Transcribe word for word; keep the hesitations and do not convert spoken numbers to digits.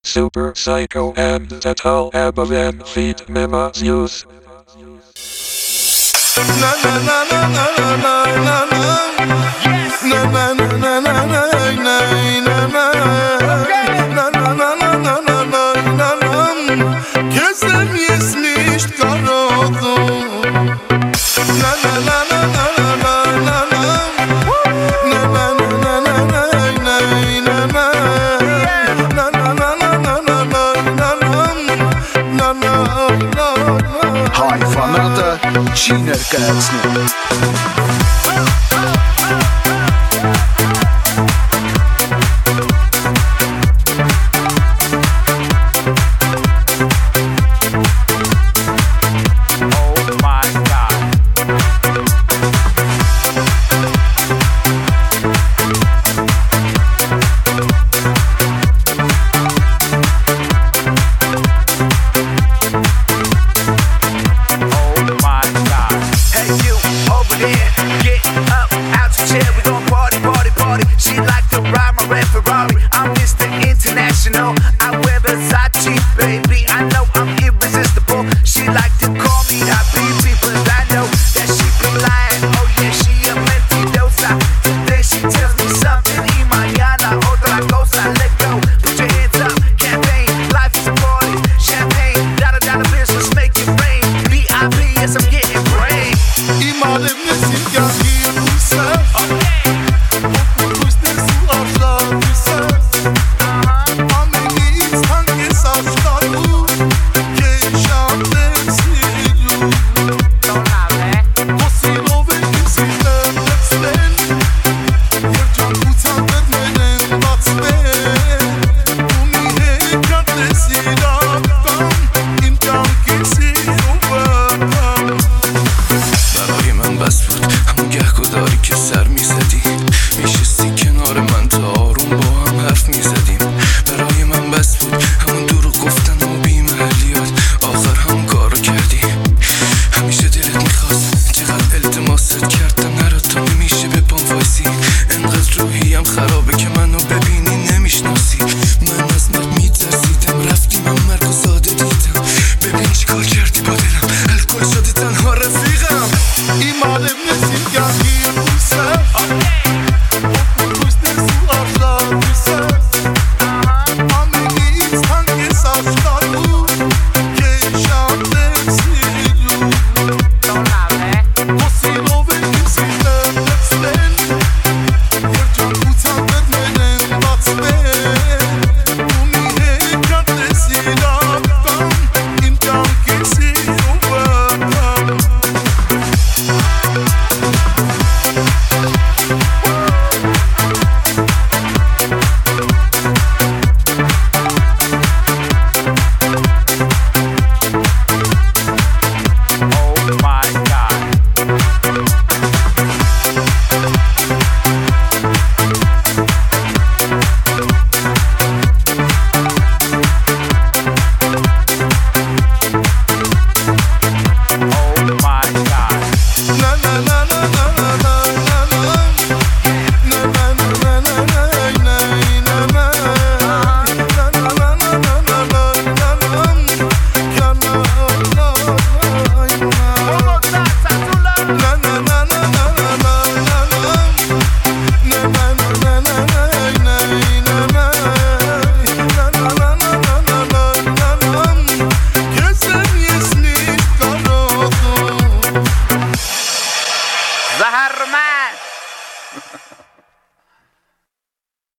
Super Psycho and Total Abavan feat Mimazuse. Na na na na na na na na yes. Na na na na na na na na na Na na na na na na na na Gözüm yesmiş kar oldu. Na na na na na na na na Na na na na na na na na Na na na na na na na na Hi fanata Çiğnerkasını She like to ride my red Ferrari. I'm Mister International. I wear Versace